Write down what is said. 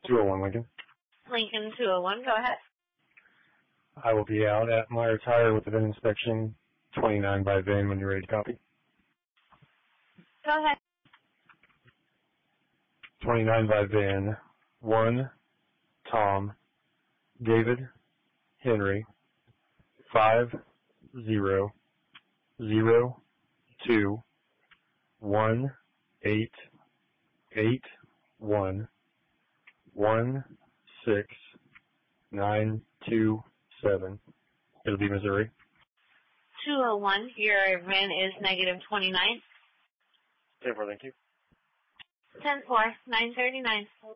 201 Lincoln. Lincoln 201, go ahead. I will be out at Meyer Tire with the VIN inspection, 29 by VIN when you're ready to copy. Go ahead. 29 by VIN, 1, Tom, David, Henry, 5, 0, 0, 2, 1, 8, 8, 1, 1, 6, 9, 2, 7. It'll be Missouri. 201, your VIN is negative 29. 10-4, thank you. 10-4, 939.